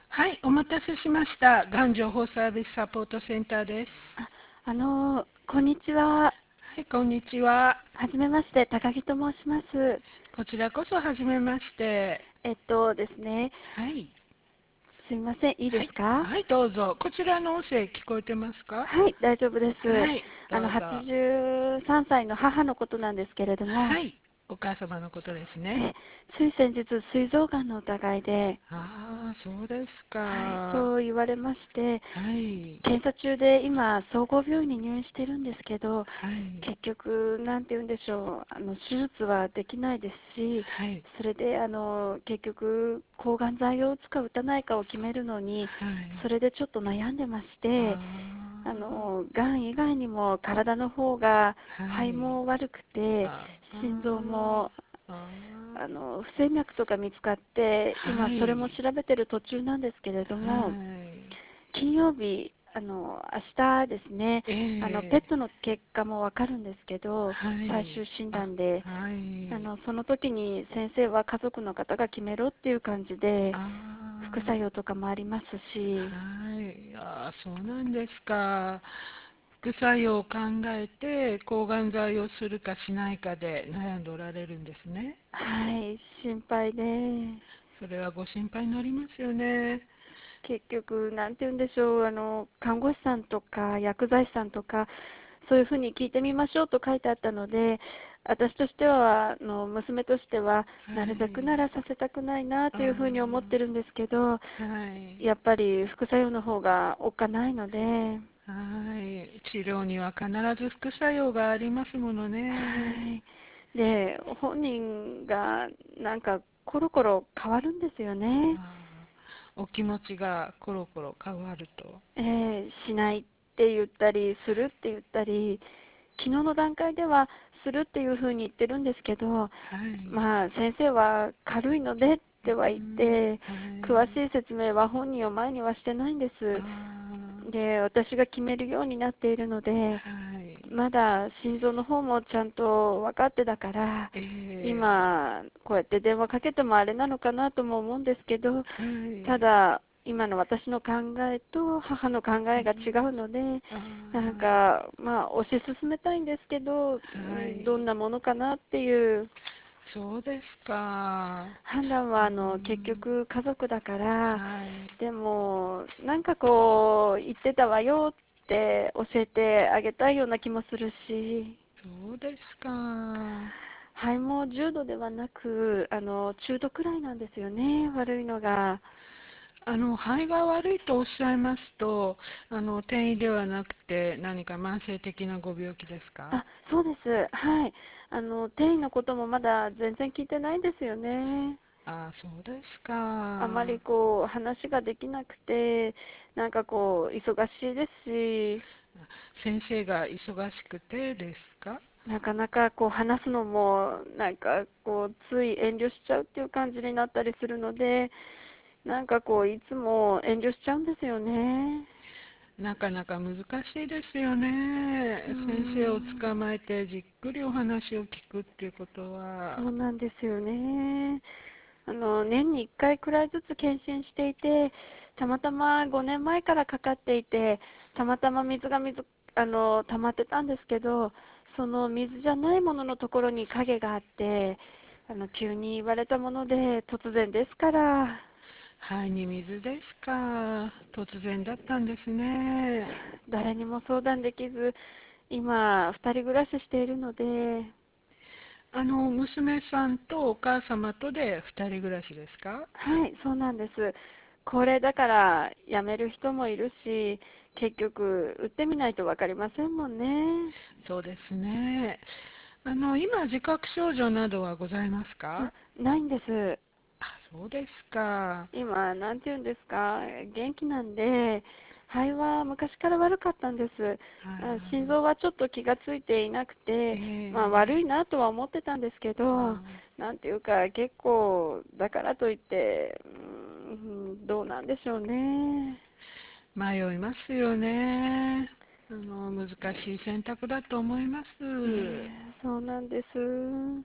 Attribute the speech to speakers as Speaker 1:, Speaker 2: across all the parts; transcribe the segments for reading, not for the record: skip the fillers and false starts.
Speaker 1: はい、お待たせしました。がん情報サービスサポートセンターです。
Speaker 2: こんにちは。
Speaker 1: はい、こんにちは。
Speaker 2: はじめまして、高木と申します。
Speaker 1: こちらこそはじめまして。
Speaker 2: ですね、
Speaker 1: はい、
Speaker 2: すみません、いい
Speaker 1: はい、
Speaker 2: ですか？
Speaker 1: はい、どうぞ。こちらの音声聞こえてますか？
Speaker 2: はい、大丈夫です。
Speaker 1: はい、どうぞ。
Speaker 2: 83歳の母のことなんですけれども、
Speaker 1: はい、お母様のことですね。
Speaker 2: え、つい先日、膵臓がんの疑いで、
Speaker 1: ああ、そうです
Speaker 2: はい、
Speaker 1: か。
Speaker 2: そう言われまして、
Speaker 1: はい、
Speaker 2: 検査中で今、総合病院に入院してるんですけど、
Speaker 1: はい、
Speaker 2: 結局、なんて言うんでしょう、手術はできないですし、
Speaker 1: はい、
Speaker 2: それで結局、抗がん剤を打つか打たないかを決めるのに、
Speaker 1: はい。
Speaker 2: それでちょっと悩んでまして、
Speaker 1: あ
Speaker 2: がん以外にも体の方が
Speaker 1: あ、は
Speaker 2: 肺
Speaker 1: い。
Speaker 2: も悪くて、
Speaker 1: あ
Speaker 2: 心臓も
Speaker 1: あ、あ
Speaker 2: 不整脈とか見つかって、
Speaker 1: あ、
Speaker 2: 今それも
Speaker 1: はい、
Speaker 2: 調べてる途中なんですけれど
Speaker 1: は
Speaker 2: も、
Speaker 1: い。
Speaker 2: 金曜日、明日ですね、
Speaker 1: え
Speaker 2: ペット
Speaker 1: え、
Speaker 2: の結果もわかるんですけど、
Speaker 1: はい。
Speaker 2: 最終診
Speaker 1: あ、
Speaker 2: 断で、
Speaker 1: はい。
Speaker 2: その時に先生は家族の方が決めろっていう感じで、副作
Speaker 1: あ
Speaker 2: 用とかもあります
Speaker 1: あ、
Speaker 2: し、
Speaker 1: はい。そうなんですか。副作用を考えて抗がん剤をするかしないかで悩んでおられるんですね。
Speaker 2: はい、心配で、
Speaker 1: それはご心配になりますよね。
Speaker 2: 結局、なんて言うんでしょう、看護師さんとか薬剤師さんとか、そういうふうに聞いてみましょうと書いてあったので、私としては、娘としては、
Speaker 1: は
Speaker 2: なるべくな
Speaker 1: い。
Speaker 2: らさせたくないな
Speaker 1: あ
Speaker 2: というふうに思ってるんですけど、
Speaker 1: あ、はい。
Speaker 2: やっぱり副作用の方がおっかないので、
Speaker 1: はい。治療には必ず副作用がありますものね。
Speaker 2: はい。で、本人がなんかコロコロ変わるんですよね。
Speaker 1: あお気持ちがコロコロ変わると。
Speaker 2: しないって言ったり、するって言ったり、昨日の段階ではするっていうふうに言ってるんですけど、
Speaker 1: はい。
Speaker 2: まあ先生は軽いのでっては言っ
Speaker 1: うん、
Speaker 2: て、
Speaker 1: はい。
Speaker 2: 詳しい説明は本人を前にはしてないんで
Speaker 1: あ
Speaker 2: す。
Speaker 1: あ、
Speaker 2: で、私が決めるようになっているので、
Speaker 1: はい。
Speaker 2: まだ心臓の方もちゃんと分かってだから、
Speaker 1: ええ、
Speaker 2: 今、こうやって電話かけてもあれなのかなとも思うんですけど、
Speaker 1: はい。
Speaker 2: ただ、今の私の考えと母の考えが違うので、
Speaker 1: あ
Speaker 2: なん
Speaker 1: あ、
Speaker 2: か、まあ、推し進めたいんですけど、
Speaker 1: はい。
Speaker 2: どんなものかなっていう
Speaker 1: そうですか。
Speaker 2: 判断
Speaker 1: う
Speaker 2: は、結
Speaker 1: ん、
Speaker 2: 局家族だから、
Speaker 1: はい。
Speaker 2: でも、なんかこう、言ってたわよって教えてあげたいような気もするし、
Speaker 1: そうですか。
Speaker 2: 肺も重度ではなく、中度くらいなんですよね、悪いのが。
Speaker 1: 肺が悪いとおっしゃいますと、転移ではなくて何か慢性的なご病気ですか？
Speaker 2: あ、そうです。はい。転移のこともまだ全然聞いてないんですよね。
Speaker 1: そうですか。
Speaker 2: あまりこう、話ができなくて、なんかこう、忙しいですし、
Speaker 1: 先生が忙しくてですか？
Speaker 2: なかなかこう、話すのも、なんかこう、つい遠慮しちゃうっていう感じになったりするので、なんかこう、いつも遠慮しちゃうんですよね。
Speaker 1: なかなか難しいですよね。
Speaker 2: うー
Speaker 1: 先生を
Speaker 2: ん。
Speaker 1: 捕まえてじっくりお話を聞くっていうことは。
Speaker 2: そうなんですよね。年に1回くらいずつ検診していて、たまたま5年前からかかっていて、たまたま水が溜まってたんですけど、その水じゃないもののところに影があって、急に言われたもので、突然ですから、
Speaker 1: 肺に水ですか。突然だったんですね。
Speaker 2: 誰にも相談できず、今、2人暮らししているので、
Speaker 1: 娘さんとお母様とで二人暮らしですか？
Speaker 2: はい、そうなんです。高齢だから辞める人もいるし、結局、打ってみないと分かりませんもんね。
Speaker 1: そうですね。今、自覚症状などはございますか？
Speaker 2: あ、ないんです。
Speaker 1: そうですか。
Speaker 2: 今、なんて言うんですか、元気なんで、肺は昔から悪かったんです。心臓はちょっと気がついていなくて、まあ悪い
Speaker 1: ええ
Speaker 2: なとは思ってたんですけど、なんていうか、結構、だからといって、どうなんでしょうね。
Speaker 1: 迷いますよね。難しい選択だと思います。
Speaker 2: そうなんです。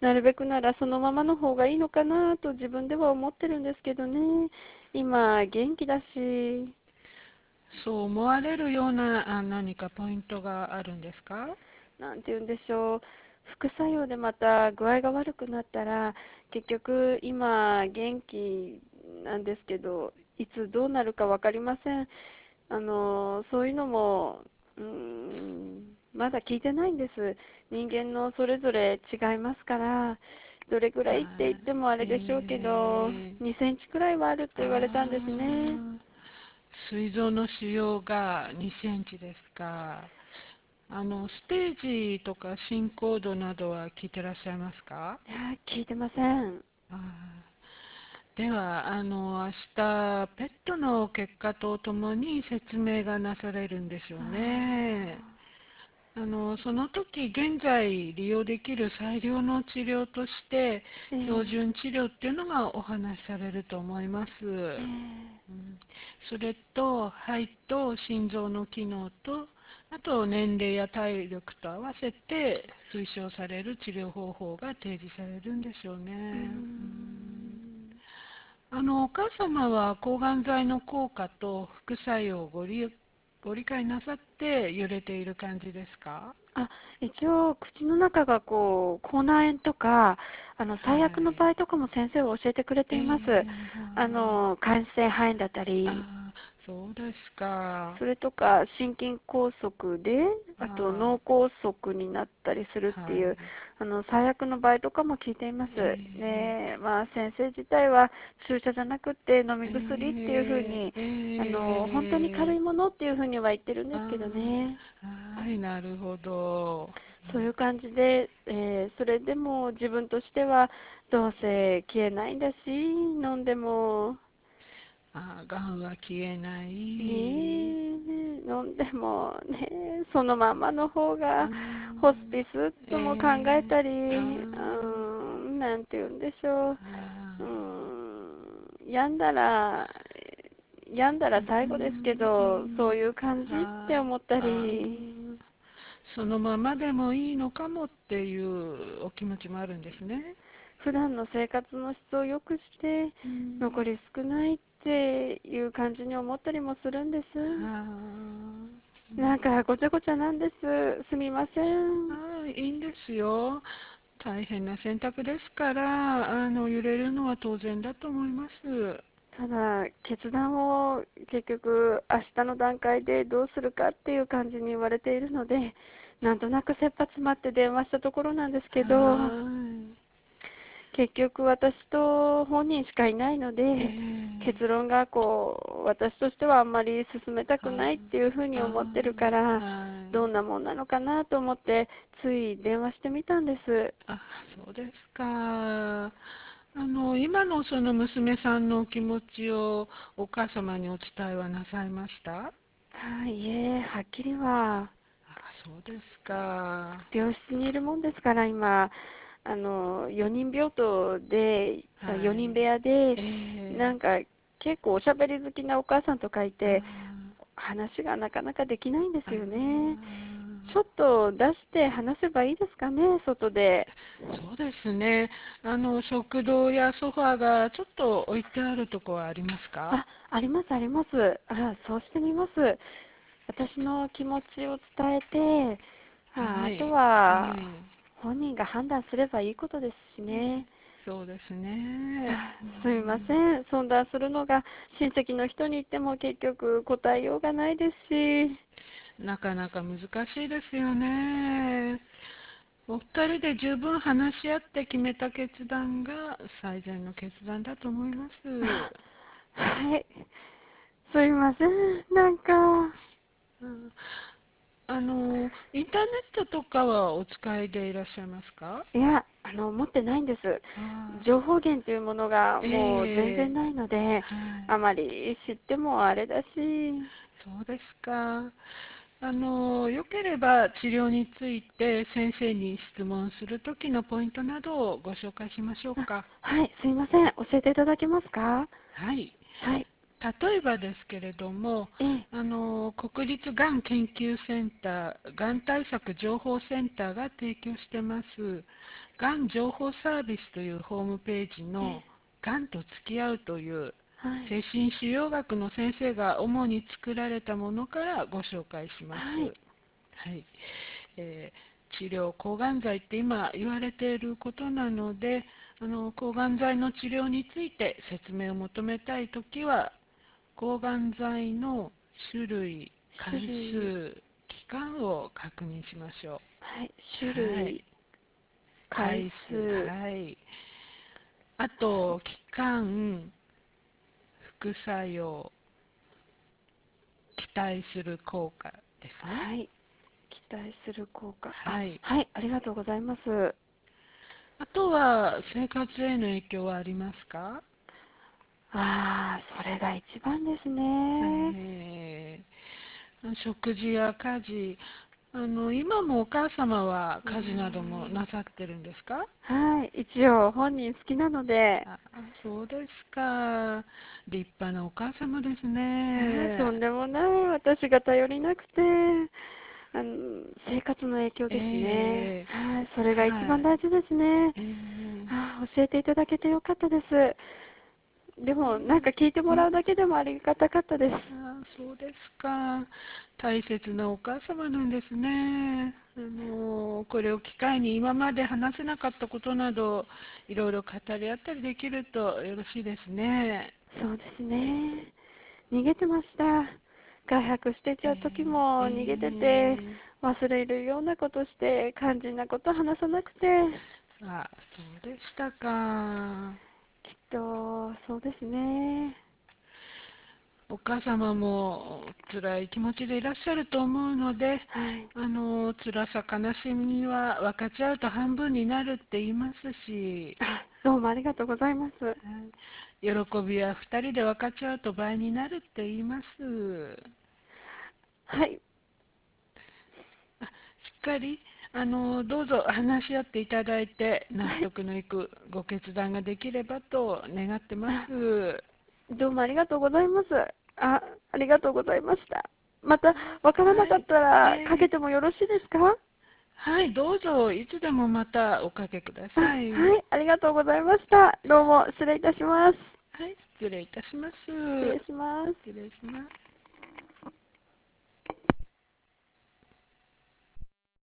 Speaker 2: なるべくならそのままの方がいいのかなと自分では思ってるんですけどね。今元気だし。
Speaker 1: そう思われるような何かポイントがあるんですか？
Speaker 2: なんて言うんでしょう、副作用でまた具合が悪くなったら、結局今元気なんですけど、いつどうなるか分かりません。そういうのも、まだ聞いてないんです。人間のそれぞれ違いますから、どれぐらいって言ってもあれでしょうけど、2センチくらいはあると言われたんですね。
Speaker 1: 膵臓の腫瘍が2センチですか。ステージとか進行度などは聞いてらっしゃいますか？
Speaker 2: いや、聞いてません。
Speaker 1: あでは、明日、ペットの結果とともに説明がなされるんでしょうね。その時、現在利用できる最良の治療として、
Speaker 2: えー、
Speaker 1: 標準治療っていうのがお話しされると思います。
Speaker 2: えー、
Speaker 1: それと、肺と心臓の機能と、あと年齢や体力と合わせて推奨される治療方法が提示されるんでしょう
Speaker 2: うー
Speaker 1: ね。
Speaker 2: ん
Speaker 1: お母様は抗がん剤の効果と副作用をご理解なさって揺れている感じですか？
Speaker 2: あ、一応、口の中がこう、口内炎とか、
Speaker 1: は
Speaker 2: 最悪の場合
Speaker 1: い。
Speaker 2: とかも先生は教えてくれています。感染肺炎だったり、
Speaker 1: そうですか。
Speaker 2: それとか心筋梗塞で、あと
Speaker 1: あ
Speaker 2: 脳梗塞になったりするっていう、
Speaker 1: はい。
Speaker 2: 最悪の場合とかも聞いています。ね、まあ先生自体は注射じゃなくて飲み薬っていう風に、本当に軽いものっていう風には言ってるんですけどね。
Speaker 1: はい、なるほど。
Speaker 2: そういう感じで、それでも自分としてはどうせ消えないんだし、飲んでも
Speaker 1: がんは消えない。
Speaker 2: ねえ、飲んでもね、そのままの方
Speaker 1: あ
Speaker 2: が、ホスピスとも考えたり、なんて言うんでしょう、病んだら、病んだら最後ですけど、そういう感じって思ったり、
Speaker 1: そのままでもいいのかもっていうお気持ちもあるんですね。
Speaker 2: 普段の生活の質を良くして、残り少ないっていう感じに思ったりもするんです。なんかごちゃごちゃなんです。すみません。
Speaker 1: いいんですよ。大変な選択ですから、揺れるのは当然だと思います。
Speaker 2: ただ、決断を結局明日の段階でどうするかっていう感じに言われているので、なんとなく切羽詰まって電話したところなんですけど、
Speaker 1: は
Speaker 2: 結局私と本人しかいないの
Speaker 1: い。
Speaker 2: で、結論がこう、私としてはあんまり進めたくないっていうふうに思ってるから、
Speaker 1: はい。
Speaker 2: どんなもんなのかなと思って、つい電話してみたんです。
Speaker 1: そうですか。今のその娘さんのお気持ちをお母様にお伝えはなさいました？
Speaker 2: はい、いえ、はっきりは。
Speaker 1: そうですか。
Speaker 2: 病室にいるもんですから、今、4人病棟で、
Speaker 1: は
Speaker 2: 4人部
Speaker 1: い。
Speaker 2: 屋で、
Speaker 1: え
Speaker 2: なんか、結構おしゃべり好きなお母さんとかい
Speaker 1: ー、
Speaker 2: て、話がなかなかできないんですよね。ちょっ
Speaker 1: ー
Speaker 2: と出して話せばいいですかね、外で。
Speaker 1: そうですね。食堂やソファーがちょっと置いてあるとこはありますか？
Speaker 2: あ、あります、あります。そうしてみます。私の気持ちを伝えて、あと
Speaker 1: はい。
Speaker 2: は、本人が判断すればいいことですしね。
Speaker 1: そうですね。
Speaker 2: すみません。相談するのが親戚の人に言っても結局答えようがないですし。
Speaker 1: なかなか難しいですよね。お二人で十分話し合って決めた決断が最善の決断だと思います。
Speaker 2: はい。すみません。なんか、
Speaker 1: うんインターネットとかはお使いでいらっしゃいますか？
Speaker 2: いや、持ってないんです。
Speaker 1: あ
Speaker 2: 情報源というものがもう全然
Speaker 1: ええ
Speaker 2: ないので、
Speaker 1: はい。
Speaker 2: あまり知ってもあれだし。
Speaker 1: そうですか。よければ治療について先生に質問するときのポイントなどをご紹介しましょうか。
Speaker 2: はい、すみません。教えていただけますか？
Speaker 1: はい。
Speaker 2: はい。
Speaker 1: 例えばですけれども、
Speaker 2: ええ、
Speaker 1: 国立がん研究センター、がん対策情報センターが提供してます、がん情報サービスというホームページ
Speaker 2: ええ、
Speaker 1: の、がんと付き合うという
Speaker 2: はい、
Speaker 1: 精神腫瘍学の先生が主に作られたものからご紹介します。
Speaker 2: はい、
Speaker 1: はい。治療、抗がん剤って今言われていることなので、抗がん剤の治療について説明を求めたいときは、抗がん剤の種類、回
Speaker 2: 種類、
Speaker 1: 数、期間を確認しましょ
Speaker 2: はい、種
Speaker 1: う。はい。
Speaker 2: 類、回
Speaker 1: 回数、
Speaker 2: 数、
Speaker 1: はい。あと、期間、副作用、期待する効果ですね。
Speaker 2: はい、期待する効果。あ、
Speaker 1: はい。
Speaker 2: はい、ありがとうございます。
Speaker 1: あとは、生活への影響はありますか？
Speaker 2: ああ、それが一番ですね。
Speaker 1: 食事や家事、今もお母様は
Speaker 2: うー
Speaker 1: 家事などもな
Speaker 2: ん、
Speaker 1: さってるんですか？
Speaker 2: はい、一応本人好きなので、
Speaker 1: あ、そうですか。立派なお母様です
Speaker 2: はい、と
Speaker 1: ね。
Speaker 2: んでもない私が頼りなくて、生活の影響ですね。
Speaker 1: ええ、
Speaker 2: はい、それが一
Speaker 1: はい。
Speaker 2: 番大事ですね。
Speaker 1: ええ、
Speaker 2: 教えていただけてよかったです。でも、なんか聞いてもらうだけでもありがたかったです。
Speaker 1: そうですか。大切なお母様なんですね。これを機会に今まで話せなかったことなど、いろいろ語り合ったりできるとよろしいですね。
Speaker 2: そうですね。逃げてました。外泊して
Speaker 1: え
Speaker 2: た時も逃げてて、
Speaker 1: ー、
Speaker 2: 忘れるようなことして、肝心なこと話さなくて、
Speaker 1: そうでしたか。
Speaker 2: きっと、そうですね。
Speaker 1: お母様も辛い気持ちでいらっしゃると思うので、
Speaker 2: はい。
Speaker 1: 辛さ、悲しみは分かち合うと半分になるって言いますし、
Speaker 2: どうもありがとうございます。
Speaker 1: 喜びは二人で分かち合うと倍になるって言います。
Speaker 2: はい。
Speaker 1: しっかり、どうぞ話し合っていただいて、納
Speaker 2: はい。
Speaker 1: 得のいくご決断ができればと願ってます。
Speaker 2: どうもありがとうございます。ありがとうございました。また、わからなかっ
Speaker 1: はい。
Speaker 2: たら、かけてもよろしいですか？
Speaker 1: はい、どうぞ、いつでもまたおかけください。
Speaker 2: はい、ありがとうございました。どうも失礼いたします。
Speaker 1: はい、失礼いたします。
Speaker 2: 失礼します。
Speaker 1: 失礼します。